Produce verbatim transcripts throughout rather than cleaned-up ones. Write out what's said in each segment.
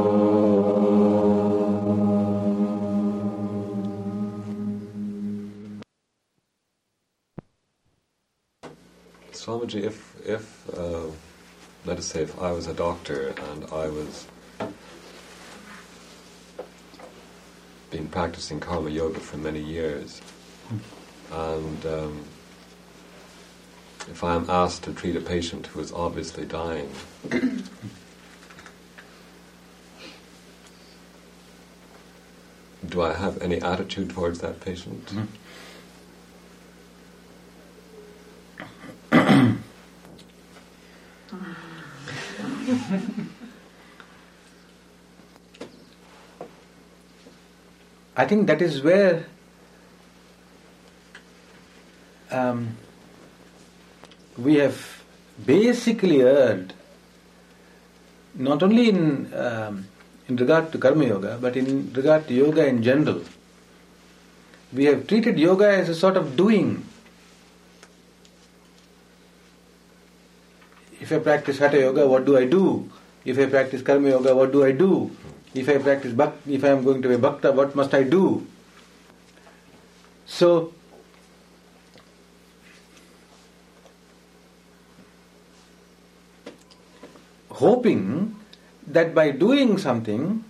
Swamiji, if, if uh, let us say if I was a doctor and I was been practicing karma yoga for many years, and um, if I am asked to treat a patient who is obviously dying, do I have any attitude towards that patient? Mm. I think that is where um, we have basically erred, not only in um, in regard to karma yoga, but in regard to yoga in general. We have treated yoga as a sort of doing. If I practice hatha yoga, what do I do? If I practice karma yoga, what do I do? If I practice bhakti, if I am going to be bhakta, what must I do? So, hoping that by doing something,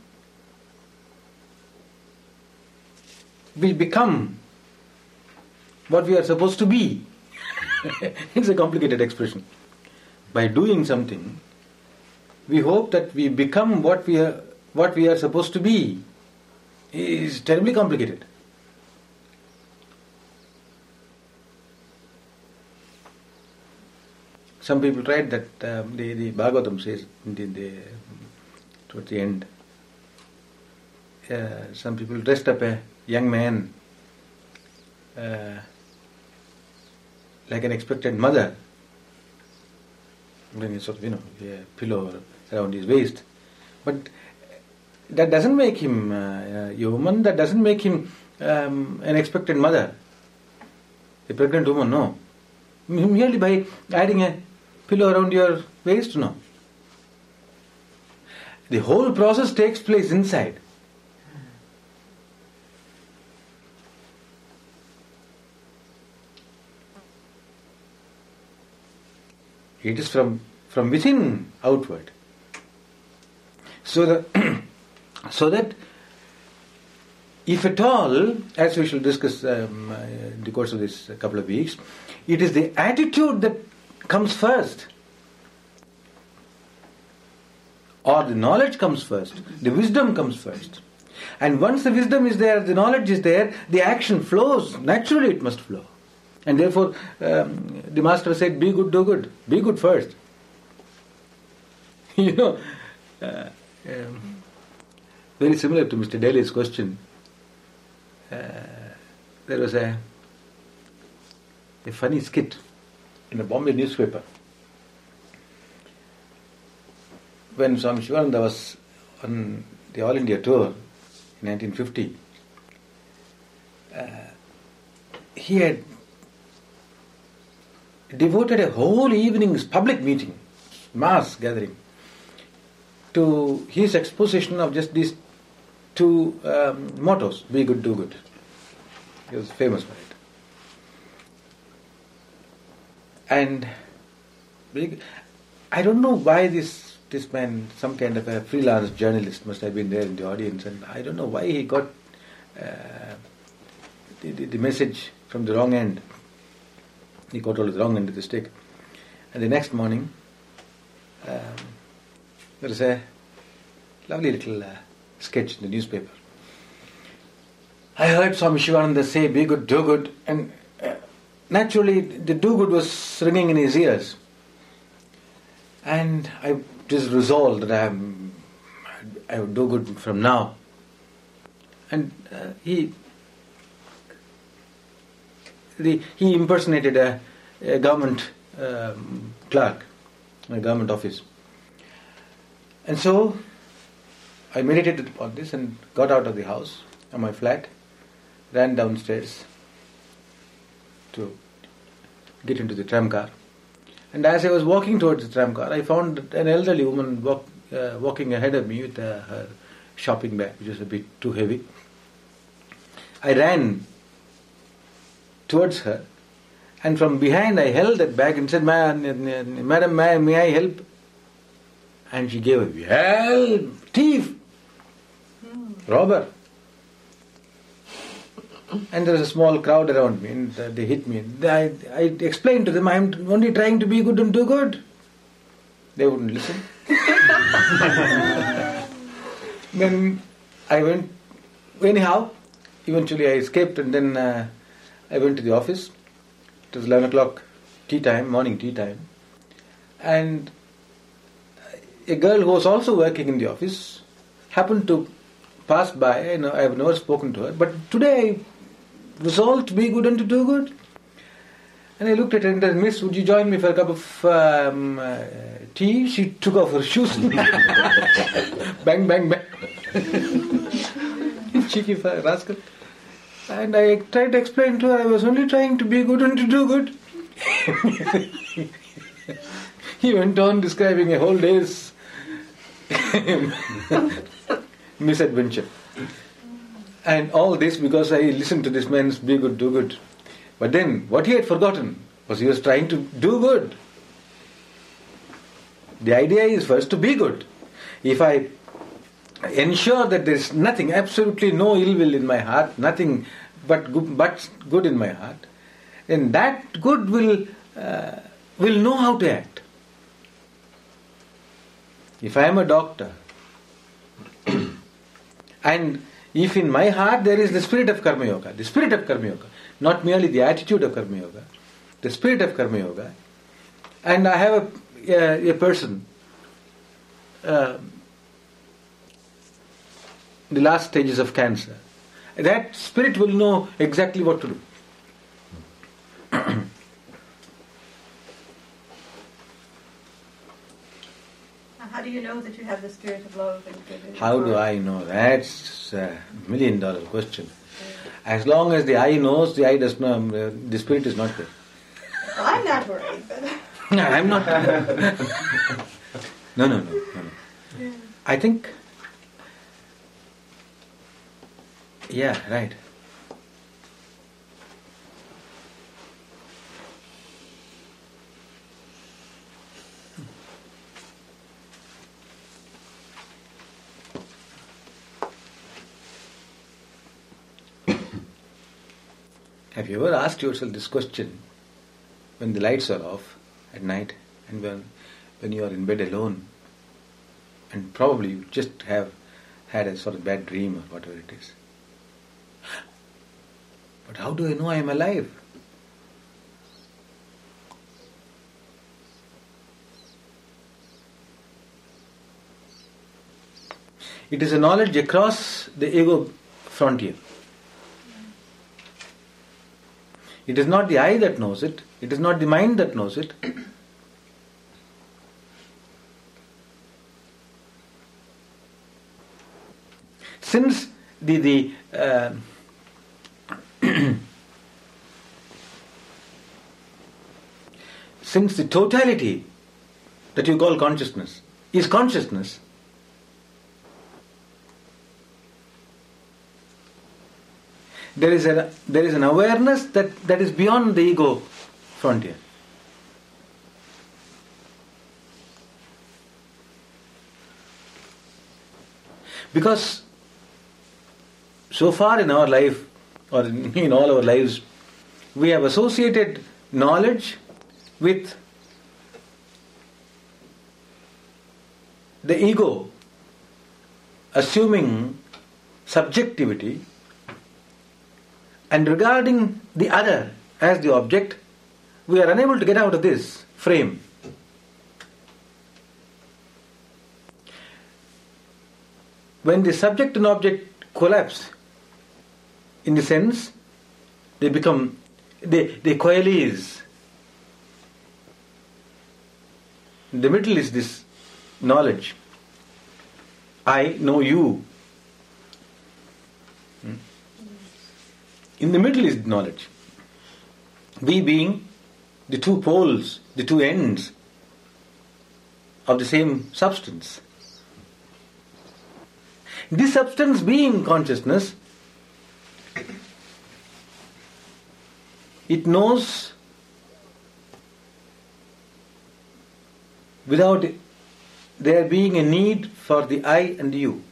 we become what we are supposed to be. It's a complicated expression. By doing something, we hope that we become what we are what we are supposed to be. Is terribly complicated. Some people tried that. Um, the, the Bhagavatam says in the, the, towards the end. Uh, some people dressed up a young man uh, like an expectant mother, bringing sort of, you know, a pillow around his waist. But that doesn't make him uh, a woman, that doesn't make him um, an expectant mother. A pregnant woman, no. Merely by adding a pillow around your waist, no. The whole process takes place inside. It is from, from within outward. So that, so that if at all, as we shall discuss um, uh, in the course of this couple of weeks, it is the attitude that comes first. Or the knowledge comes first. The wisdom comes first. And once the wisdom is there, the knowledge is there, the action flows. Naturally it must flow. And therefore, um, the master said, be good, do good. Be good first. you know, uh, um, very similar to Mister Daly's question. Uh, there was a, a funny skit in a Bombay newspaper. When Swami Shivananda was on the All India tour in nineteen fifty, uh, he had devoted a whole evening's public meeting, mass gathering, to his exposition of just these two um, mottos, be good, do good. He was famous for it. And I don't know why this this man, some kind of a freelance journalist, must have been there in the audience, and I don't know why he got uh, the, the, the message from the wrong end. He got all the wrong end of the stick. And the next morning, um, there was a lovely little uh, sketch in the newspaper. I heard Swami Shivananda say, be good, do good, and uh, naturally the do good was ringing in his ears. And I just resolved that I, am, I would do good from now. And uh, he the, he impersonated a, a government um, clerk in a government office. And so I meditated upon this and got out of the house, of my flat, ran downstairs to get into the tram car. And as I was walking towards the tram car, I found an elderly woman walk, uh, walking ahead of me with uh, her shopping bag, which was a bit too heavy. I ran towards her, and from behind I held that bag and said, "Madam, may, may I help?" And she gave a yell, "Thief! Robber!" And there was a small crowd around me, and uh, they hit me. I, I explained to them, "I'm only trying to be good and do good." They wouldn't listen. Then I went, anyhow, eventually I escaped, and then uh, I went to the office. It was eleven o'clock tea time, morning tea time. And a girl who was also working in the office happened to pass by, and I have never spoken to her, but today I resolved to be good and to do good. And I looked at her and said, "Miss, would you join me for a cup of um, uh, tea?" She took off her shoes. Bang, bang, bang. Cheeky rascal. And I tried to explain to her I was only trying to be good and to do good. He went on describing a whole day's misadventure. And all this because I listened to this man's be good, do good. But then what he had forgotten was he was trying to do good. The idea is first to be good. If I ensure that there is nothing, absolutely no ill will in my heart, nothing but good, but good in my heart, then that good will uh, will know how to act. If I am a doctor, and if in my heart there is the spirit of Karma Yoga, the spirit of Karma Yoga, not merely the attitude of Karma Yoga, the spirit of Karma Yoga, and I have a, a, a person, uh, the last stages of cancer, that spirit will know exactly what to do. How do you know that you have the spirit of love and good? How do I know? That's a million dollar question. As long as the eye knows, the eye does not, uh, the spirit is not there. Well, I'm not worried, but... No, I'm not. no, no, no, no, no. I think, yeah, right. Have you ever asked yourself this question when the lights are off at night and when, when you are in bed alone and probably you just have had a sort of bad dream or whatever it is? But how do I know I am alive? It is a knowledge across the ego frontier. It is not the eye that knows it. It is not the mind that knows it. Since the the uh, since the totality that you call consciousness is consciousness, there is a there is an awareness that, that is beyond the ego frontier. Because so far in our life, or in, in all our lives, we have associated knowledge with the ego assuming subjectivity and regarding the other as the object. We are unable to get out of this frame. When the subject and object collapse, in the sense, they become, they, they coalesce. In the middle is this knowledge. I know you. In the middle is knowledge. We being the two poles, the two ends of the same substance. This substance being consciousness, it knows without there being a need for the I and you.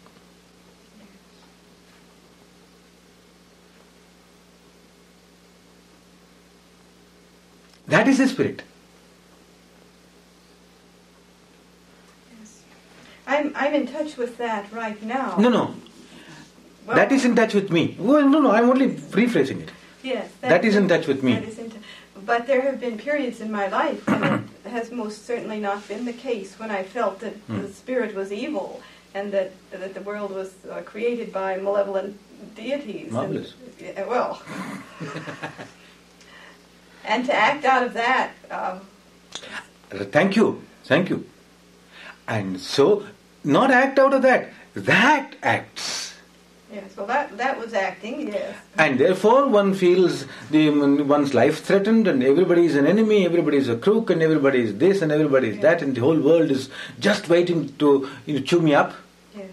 That is the spirit. Yes. I'm I'm in touch with that right now. No, no. Well, that is in touch with me. Well, no, no, I'm only rephrasing it. Yes. That is in touch with me. That is in t- but there have been periods in my life when it has most certainly not been the case, when I felt that Hmm. the spirit was evil and that that the world was uh, created by malevolent deities. Marvelous. And, yeah, well, and to act out of that. Um, Thank you. Thank you. And so, not act out of that. That acts. yes. Well, that that was acting. Yes. And therefore one feels the one's life threatened, and everybody is an enemy, everybody is a crook, and everybody is this and everybody is that, and the whole world is just waiting to, you know, chew me up. Yes.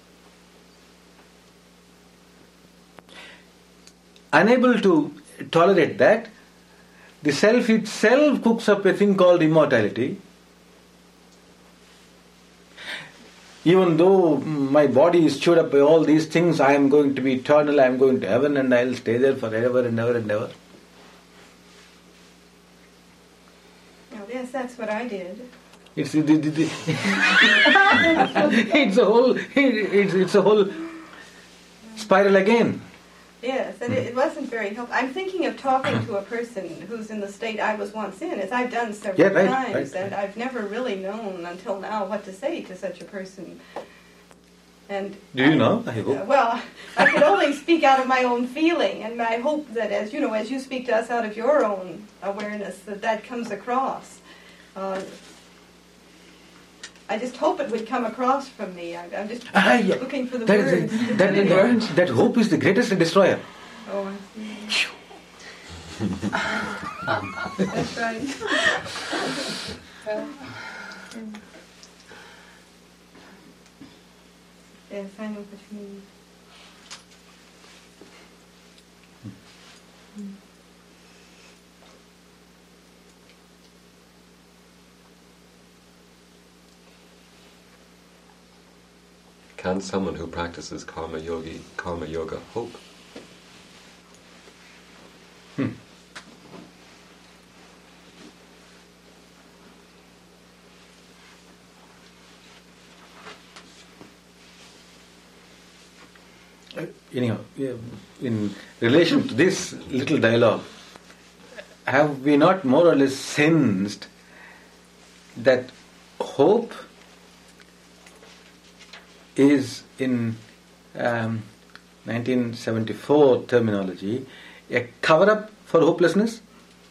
Unable to tolerate that, the self itself cooks up a thing called immortality. Even though my body is chewed up by all these things, I am going to be eternal, I am going to heaven, and I will stay there forever and ever and ever. Oh, yes, that's what I did. It's the, the, the, the it's a whole it's it's a whole spiral again. Yes, and it, it wasn't very helpful. I'm thinking of talking to a person who's in the state I was once in, as I've done several Yeah, right, times, right, and right. I've never really known until now what to say to such a person. And Do you I- know? I Uh, hope. well, I can only speak out of my own feeling, and I hope that, as you know, as you speak to us out of your own awareness, that that comes across. Uh, I just hope it would come across from me. I, I'm just Ah, yeah. looking for the That, words. is to the, that, put it that, in. that hope is the greatest destroyer. Oh, I see. That's right. Yes, I know what you mean. Can someone who practices karma yogi, karma yoga hope? Hmm. Uh, anyhow, yeah, in relation to this little dialogue, have we not more or less sensed that hope is, in um, nineteen seventy-four terminology, a cover-up for hopelessness?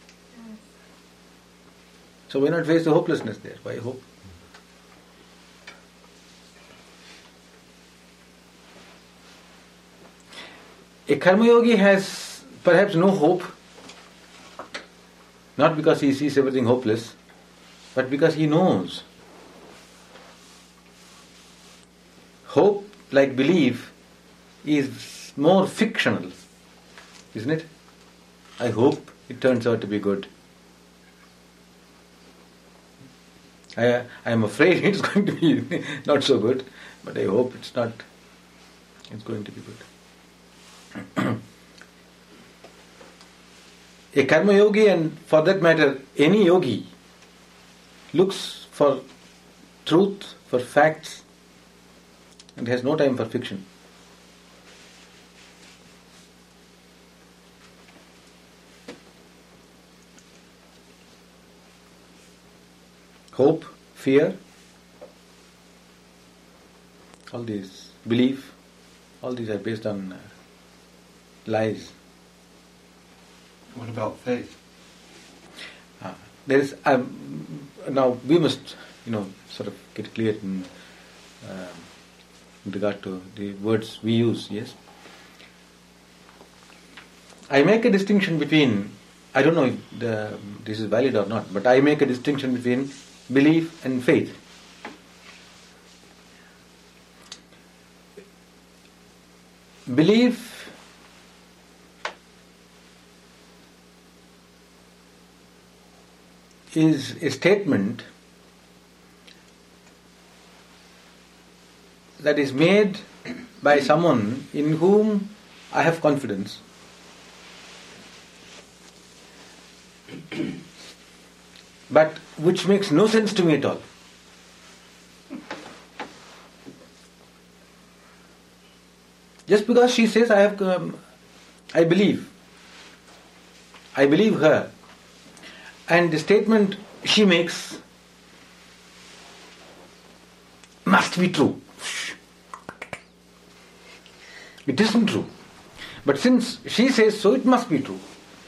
So why not face the hopelessness there? Why hope? A karma yogi has perhaps no hope, not because he sees everything hopeless, but because he knows. Hope, like belief, is more fictional, isn't it? I hope it turns out to be good. I I am afraid it's going to be not so good, but I hope it's not. It's going to be good. A karma yogi, and for that matter any yogi, looks for truth, for facts, and has no time for fiction. Hope, fear, all these, belief, all these are based on uh, lies. What about faith? Uh, there is um, now we must, you know, sort of get clear in, um, in regard to the words we use. Yes, I make a distinction between. I don't know if the, this is valid or not, but I make a distinction between belief and faith. belief is a statement that is made by someone in whom I have confidence. But which makes no sense to me at all. Just because she says, I have, um, I believe, I believe her, and the statement she makes must be true. It isn't true. But since she says so, it must be true.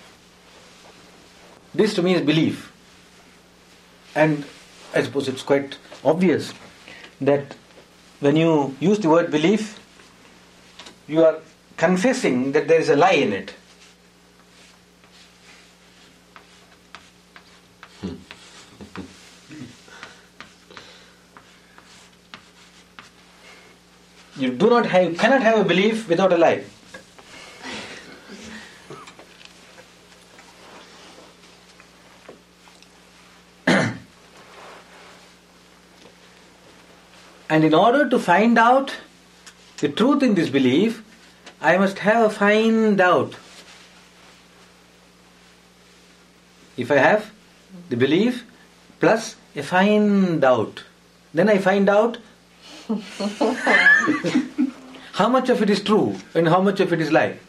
This to me is belief. And I suppose it's quite obvious that when you use the word belief, you are confessing that there is a lie in it. You do not have, cannot have a belief without a lie. And in order to find out the truth in this belief, I must have a fine doubt. If I have the belief plus a fine doubt, then I find out how much of it is true and how much of it is lie.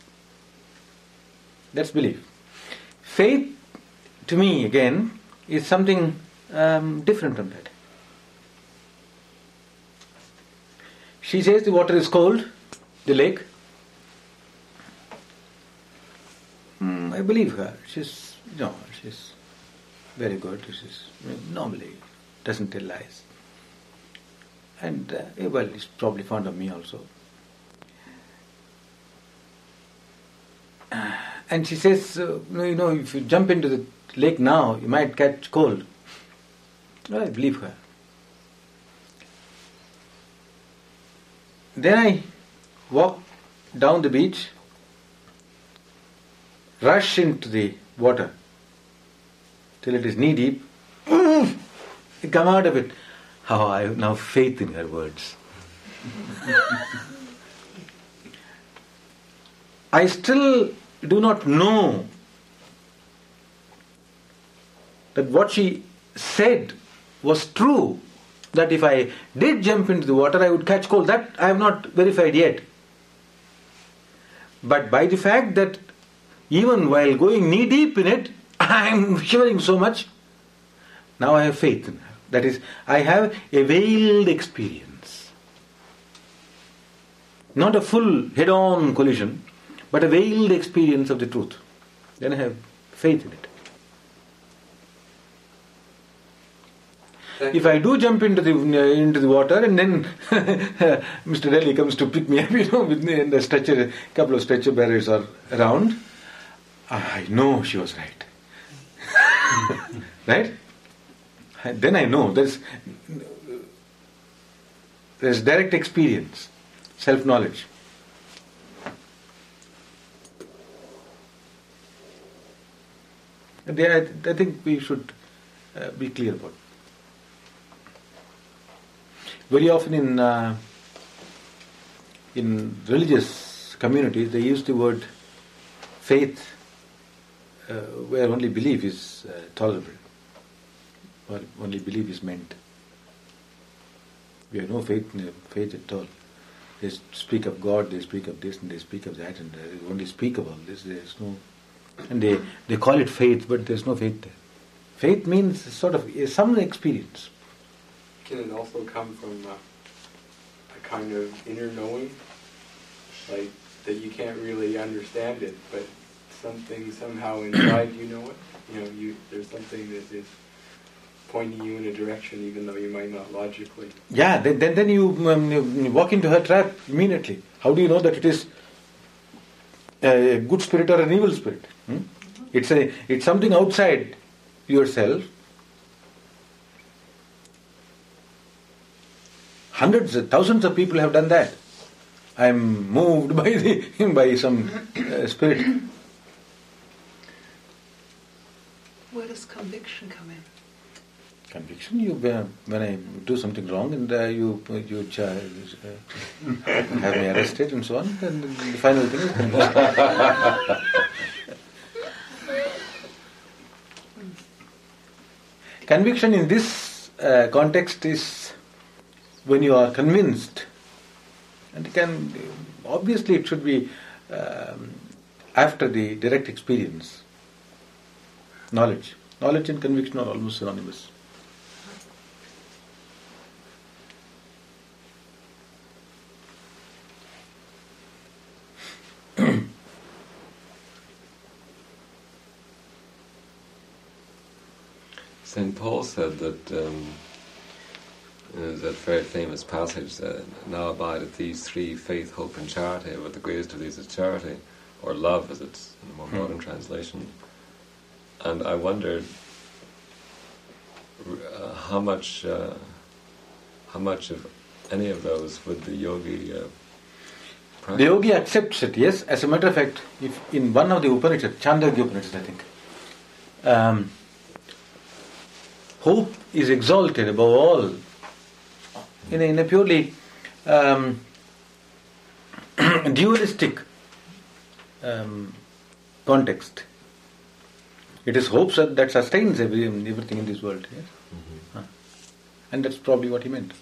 That's belief. Faith, to me again, is something um, different from that. She says the water is cold, the lake. Mm, I believe her. She's, no, she's very good. She's normally doesn't tell lies. And, uh, well, he's probably fond of me also. Uh, and she says, uh, you know, if you jump into the lake now, you might catch cold. Well, I believe her. Then I walk down the beach, rush into the water till it is knee deep, mm, come out of it. How I have now faith in her words. I still do not know that what she said was true, that if I did jump into the water I would catch cold. That I have not verified yet. But by the fact that even while going knee deep in it, I am shivering so much, now I have faith in her. That is, I have a veiled experience. Not a full head-on collision, but a veiled experience of the truth. Then I have faith in it. If I do jump into the uh, into the water and then Mister Delhi comes to pick me up, you know, with me and the stretcher, a couple of stretcher bearers are around, I know she was right. Right? Then I know there's there's direct experience, self-knowledge. And I, I think we should uh, be clear about it. Very often in uh, in religious communities, they use the word faith uh, where only belief is uh, tolerable, or only belief is meant. We have no faith in faith at all. They speak of God, they speak of this, and they speak of that, and they only speak about this. There's no, and they they call it faith, but there's no faith there. Faith means sort of some experience. Can it also come from uh, a kind of inner knowing, like that you can't really understand it, but something somehow inside you know it? You know, you there's something that is pointing you in a direction, even though you might not logically. Yeah, then then, then you, um, you walk into her trap immediately. How do you know that it is a good spirit or an evil spirit? Hmm? It's a it's something outside yourself. Hundreds, thousands of people have done that. I am moved by the by some uh, spirit. Where does conviction come in? Conviction, you uh, when I do something wrong and uh, you you uh, uh, have me arrested and so on, then the final thing is conviction. Conviction in this uh, context is when you are convinced, and it can obviously it should be um, after the direct experience. Knowledge, knowledge and conviction are almost synonymous. Saint Paul said that, um, there's that very famous passage that now abideth these three, faith, hope and charity, but the greatest of these is charity, or love as it's in a more modern translation. And I wondered uh, how much uh, how much of any of those would the yogi uh, practice? The yogi accepts it, yes. As a matter of fact, if in one of the Upanishads, Chandogya Upanishad, I think, um, hope is exalted above all in a, in a purely um, dualistic um, context. It is hope that sustains every, everything in this world. Yes? Mm-hmm. Huh. And that's probably what he meant.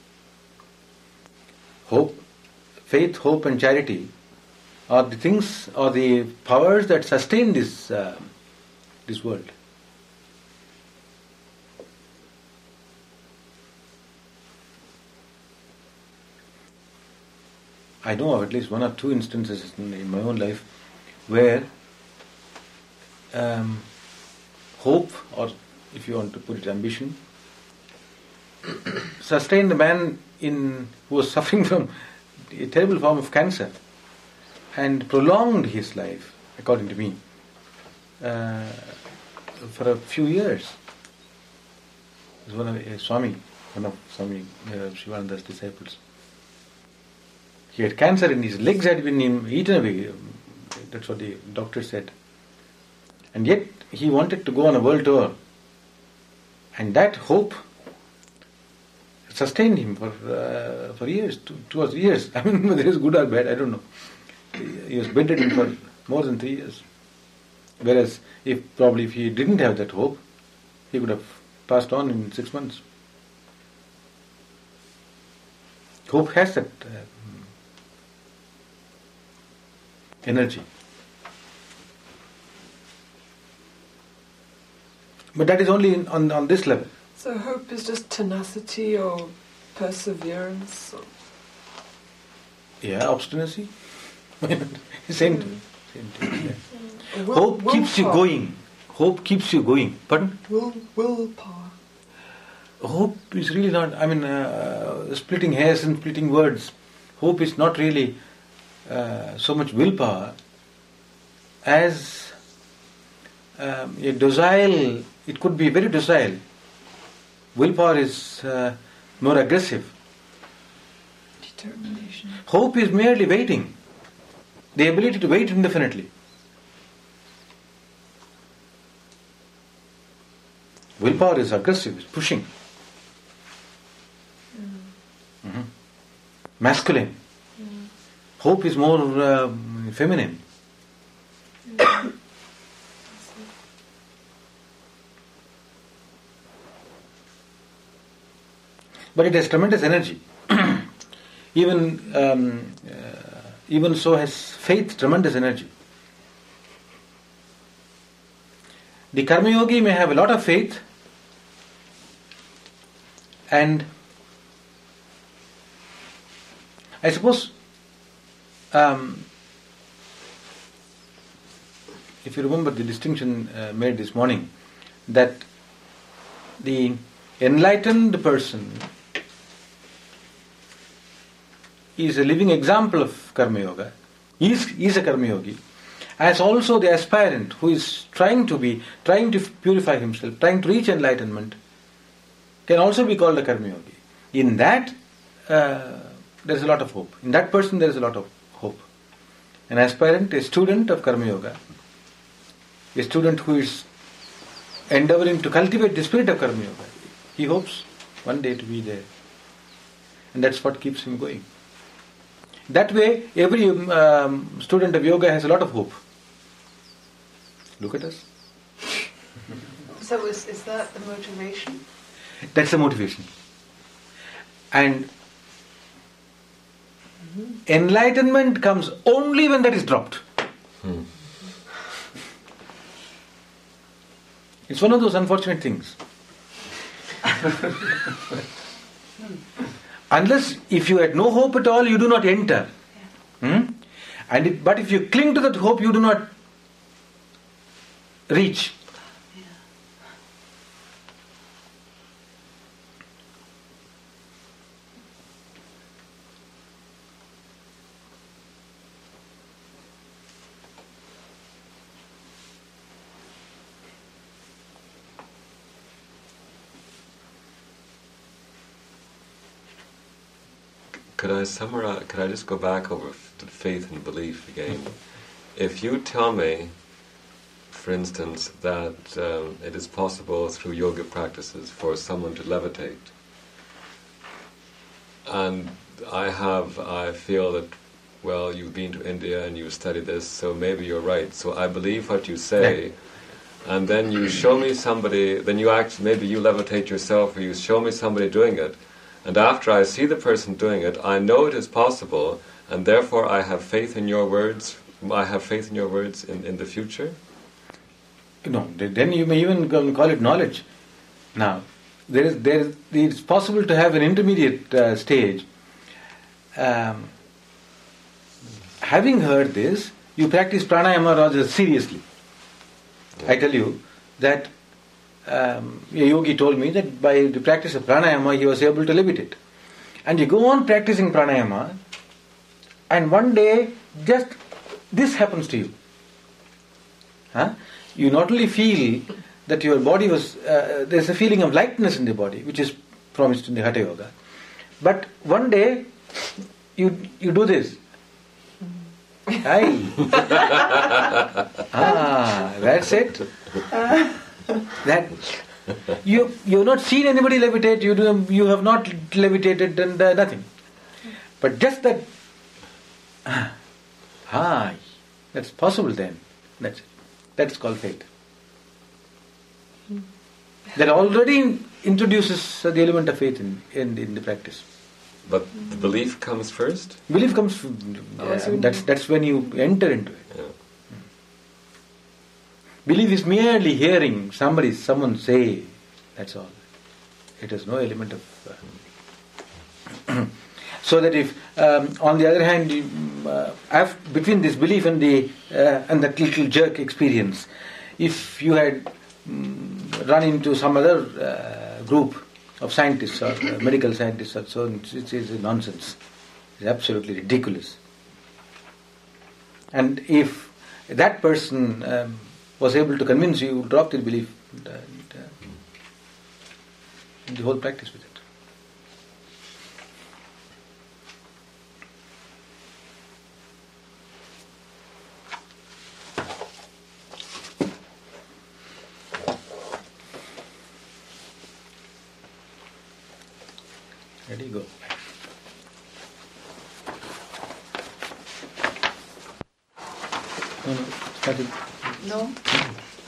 Hope, faith, hope and charity are the things, are the powers that sustain this, uh, this world. I know of at least one or two instances in, in my own life where um, hope, or if you want to put it, ambition, sustained a man in who was suffering from a terrible form of cancer and prolonged his life, according to me, uh, for a few years. It was one of a Swami, one of Swami uh, Shivananda's disciples. He had cancer and his legs had been eaten away. That's what the doctor said. And yet he wanted to go on a world tour. And that hope sustained him for uh, for years, two, two or three years. I mean, whether it's good or bad, I don't know. He was bedridden for more than three years. Whereas, if probably if he didn't have that hope, he could have passed on in six months. Hope has that uh, energy. But that is only in, on, on this level. So hope is just tenacity or perseverance? Or... Yeah, obstinacy. Same thing. Same thing. Yeah. Will, Hope will keeps you power. going. Hope keeps you going. Pardon? Will, willpower. Hope is really not, I mean, uh, splitting hairs and splitting words. Hope is not really uh, so much willpower as um, a docile, it could be very docile. Willpower is uh, more aggressive. Determination. Hope is merely waiting. The ability to wait indefinitely. Willpower is aggressive, it's pushing. Mm. Mm-hmm. Masculine. Mm. Hope is more uh, feminine. Mm. But it has tremendous energy. even um, uh, even so has faith tremendous energy. The Karma Yogi may have a lot of faith and I suppose um, if you remember the distinction uh, made this morning, that the enlightened person is a living example of Karma Yoga. He is, he is a Karma Yogi. As also the aspirant who is trying to be, trying to purify himself, trying to reach enlightenment, can also be called a Karma Yogi. In that, uh, there is a lot of hope. In that person, there is a lot of hope. An aspirant, a student of Karma Yoga, a student who is endeavoring to cultivate the spirit of Karma Yoga, he hopes one day to be there. And that's what keeps him going. That way, every um, student of yoga has a lot of hope. Look at us. So is, is that the motivation? That's the motivation. And mm-hmm. enlightenment comes only when that is dropped. Hmm. It's one of those unfortunate things. Unless, if you had no hope at all, you do not enter. Yeah. Hmm? And if, but if you cling to that hope, you do not reach. Yeah. Could I summarize, could I just go back over to faith and belief again? If you tell me, for instance, that um, it is possible through yoga practices for someone to levitate, and I have, I feel that, well, you've been to India and you've studied this, so maybe you're right, so I believe what you say, and then you show me somebody, then you act, maybe you levitate yourself, or you show me somebody doing it, and after I see the person doing it, I know it is possible, and therefore I have faith in your words. I have faith in your words in, in the future. No, then you may even call it knowledge. Now, there is there is it's possible to have an intermediate uh, stage. Um, having heard this, you practice pranayama rather seriously. Yeah. I tell you that. Um, a yogi told me that by the practice of pranayama he was able to levitate. And you go on practicing pranayama, and one day just this happens to you. Huh? You not only feel that your body was, uh, there's a feeling of lightness in the body, which is promised in the Hatha Yoga, but one day you you do this. Aye. ah, that's it. That you you've not seen anybody levitate, you do, you have not levitated and uh, nothing, but just that ah, ah that's possible. Then that's it. That's called faith. That already introduces uh, the element of faith in, in in the practice. But the belief comes first. Belief comes. Uh, that's that's when you enter into it. Yeah. Belief is merely hearing somebody, someone say, that's all. It has no element of... Uh, so that if, um, on the other hand, you, uh, I've, between this belief and the uh, and that little jerk experience, if you had um, run into some other uh, group of scientists or uh, medical scientists or so, it is nonsense. It's absolutely ridiculous. And if that person... Um, was able to convince you, drop the belief and, uh, and the whole practice with it. Ready, go. No, no, started. No.